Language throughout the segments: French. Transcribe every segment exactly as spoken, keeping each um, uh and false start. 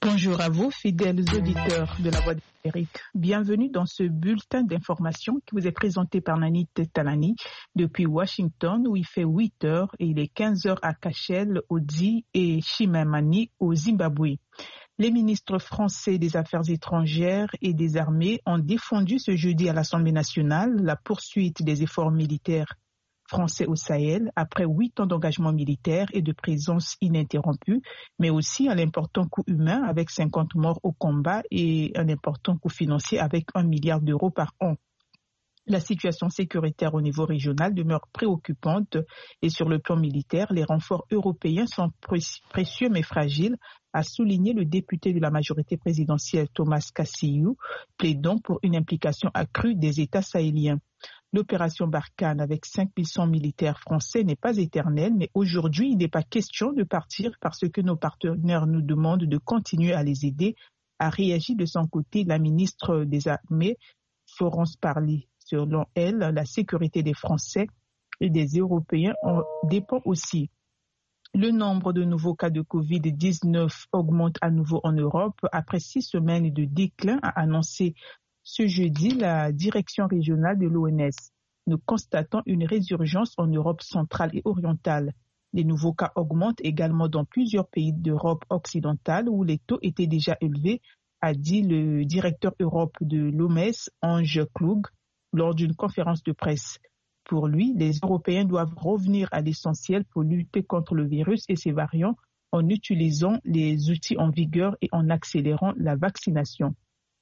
Bonjour à vous, fidèles auditeurs de la Voix d'Amérique. Bienvenue dans ce bulletin d'information qui vous est présenté par Nanit Talani depuis Washington, où il fait huit heures et il est quinze heures à Cashel, au Dzi et Chimamani au Zimbabwe. Les ministres français des Affaires étrangères et des armées ont défendu ce jeudi à l'Assemblée nationale la poursuite des efforts militaires français au Sahel après huit ans d'engagement militaire et de présence ininterrompue, mais aussi un important coût humain avec cinquante morts au combat et un important coût financier avec un milliard d'euros par an. La situation sécuritaire au niveau régional demeure préoccupante et sur le plan militaire, les renforts européens sont précieux mais fragiles, a souligné le député de la majorité présidentielle Thomas Cassillou, plaidant pour une implication accrue des États sahéliens. L'opération Barkhane avec cinq mille cent militaires français n'est pas éternelle, mais aujourd'hui, il n'est pas question de partir parce que nos partenaires nous demandent de continuer à les aider, a réagi de son côté la ministre des Armées, Florence Parly. Selon elle, la sécurité des Français et des Européens en dépend aussi. Le nombre de nouveaux cas de covid dix-neuf augmente à nouveau en Europe après six semaines de déclin, a annoncé ce jeudi la direction régionale de l'O M S. Nous constatons une résurgence en Europe centrale et orientale. Les nouveaux cas augmentent également dans plusieurs pays d'Europe occidentale où les taux étaient déjà élevés, a dit le directeur Europe de l'O M S, Ange Klug, lors d'une conférence de presse. Pour lui, les Européens doivent revenir à l'essentiel pour lutter contre le virus et ses variants en utilisant les outils en vigueur et en accélérant la vaccination.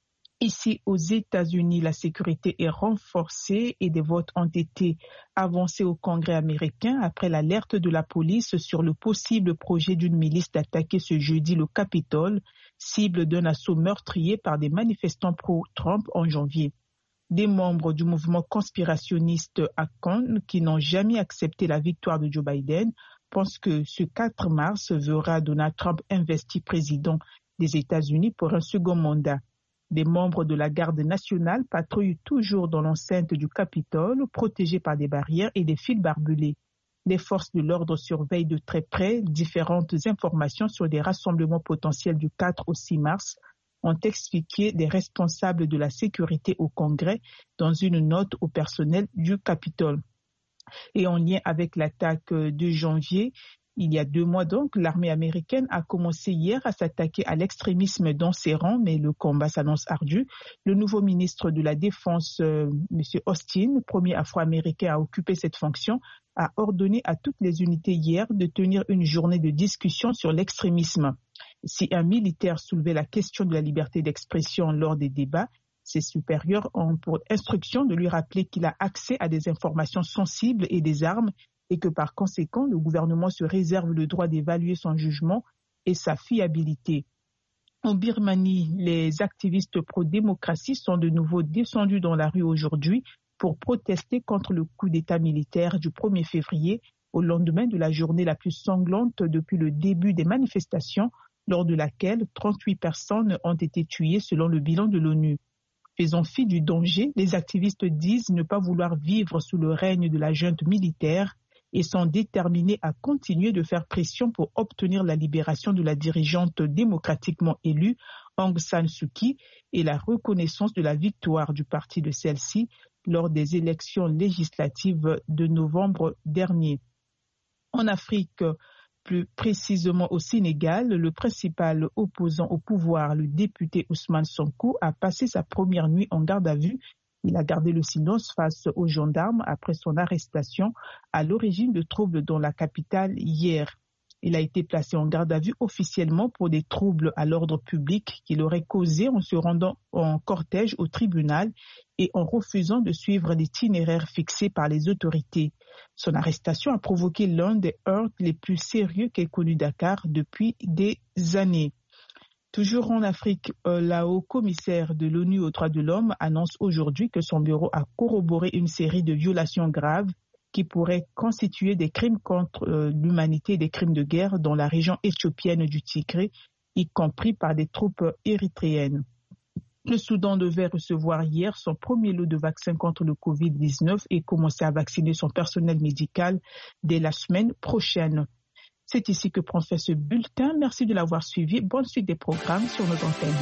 Ici, aux États-Unis, la sécurité est renforcée et des votes ont été avancés au Congrès américain après l'alerte de la police sur le possible projet d'une milice d'attaquer ce jeudi le Capitole, cible d'un assaut meurtrier par des manifestants pro-Trump en janvier. Des membres du mouvement conspirationniste Akon, qui n'ont jamais accepté la victoire de Joe Biden, pensent que ce quatre mars verra Donald Trump investi président des États-Unis pour un second mandat. Des membres de la garde nationale patrouillent toujours dans l'enceinte du Capitole, protégés par des barrières et des fils barbelés. Les forces de l'ordre surveillent de très près différentes informations sur des rassemblements potentiels du quatre au six mars, ont expliqué des responsables de la sécurité au Congrès dans une note au personnel du Capitole. Et en lien avec l'attaque de janvier, il y a deux mois donc, l'armée américaine a commencé hier à s'attaquer à l'extrémisme dans ses rangs, mais le combat s'annonce ardu. Le nouveau ministre de la Défense, euh, M. Austin, premier afro-américain à occuper cette fonction, a ordonné à toutes les unités hier de tenir une journée de discussion sur l'extrémisme. Si un militaire soulevait la question de la liberté d'expression lors des débats, ses supérieurs ont pour instruction de lui rappeler qu'il a accès à des informations sensibles et des armes et que par conséquent, le gouvernement se réserve le droit d'évaluer son jugement et sa fiabilité. En Birmanie, les activistes pro-démocratie sont de nouveau descendus dans la rue aujourd'hui pour protester contre le coup d'État militaire du premier février, au lendemain de la journée la plus sanglante depuis le début des manifestations, lors de laquelle trente-huit personnes ont été tuées selon le bilan de l'ONU. Faisant fi du danger, les activistes disent ne pas vouloir vivre sous le règne de la junte militaire et sont déterminés à continuer de faire pression pour obtenir la libération de la dirigeante démocratiquement élue, Aung San Suu Kyi, et la reconnaissance de la victoire du parti de celle-ci lors des élections législatives de novembre dernier. En Afrique, plus précisément au Sénégal, le principal opposant au pouvoir, le député Ousmane Sonko, a passé sa première nuit en garde à vue. Il a gardé le silence face aux gendarmes après son arrestation à l'origine de troubles dans la capitale hier. Il a été placé en garde à vue officiellement pour des troubles à l'ordre public qu'il aurait causés en se rendant en cortège au tribunal et en refusant de suivre l'itinéraire fixé par les autorités. Son arrestation a provoqué l'un des heurts les plus sérieux qu'ait connu Dakar depuis des années. Toujours en Afrique, la haut-commissaire de l'ONU aux droits de l'homme annonce aujourd'hui que son bureau a corroboré une série de violations graves qui pourraient constituer des crimes contre l'humanité et des crimes de guerre dans la région éthiopienne du Tigré, y compris par des troupes érythréennes. Le Soudan devait recevoir hier son premier lot de vaccins contre le covid dix-neuf et commencer à vacciner son personnel médical dès la semaine prochaine. C'est ici que prend fin ce bulletin. Merci de l'avoir suivi. Bonne suite des programmes sur nos antennes.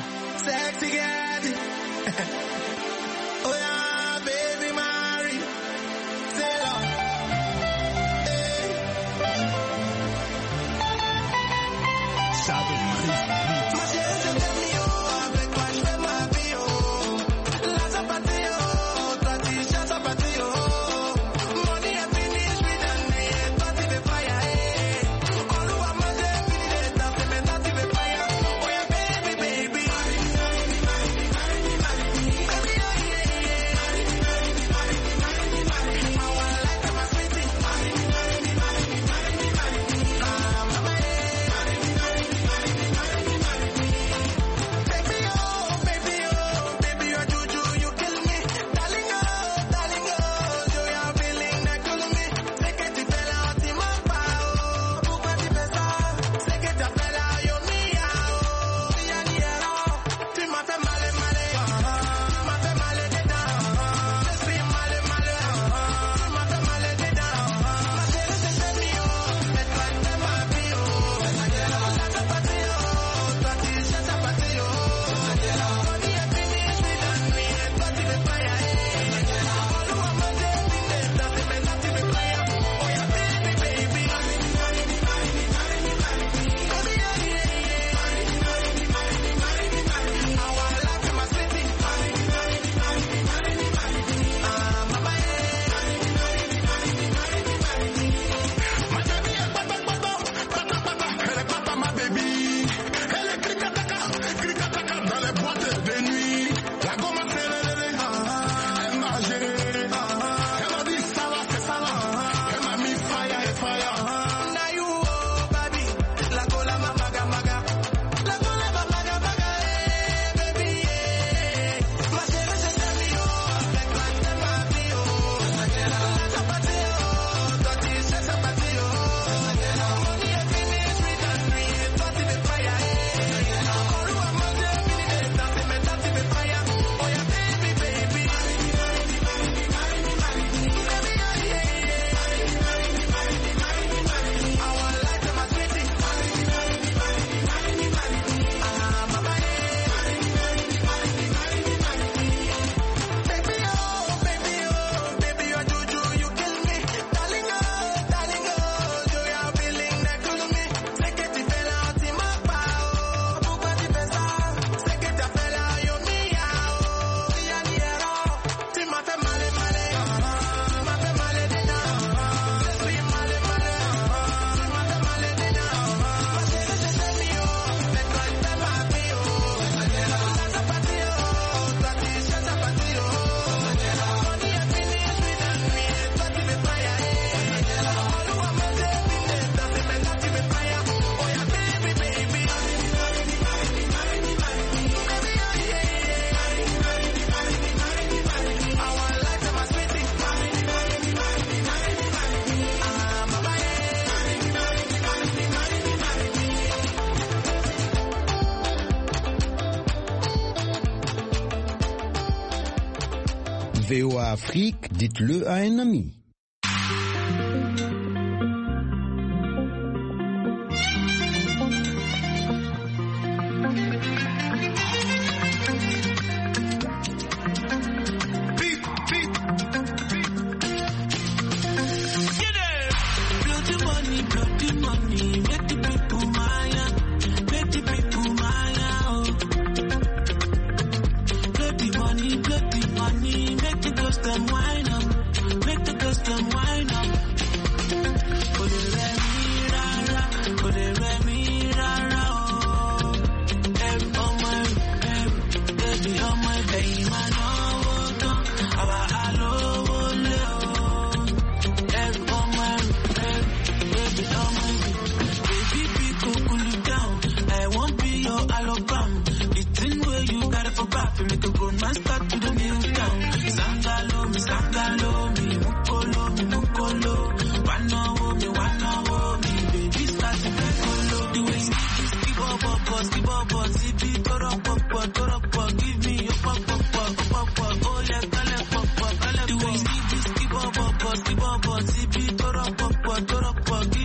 V O A Afrique, dites-le à un ami. Give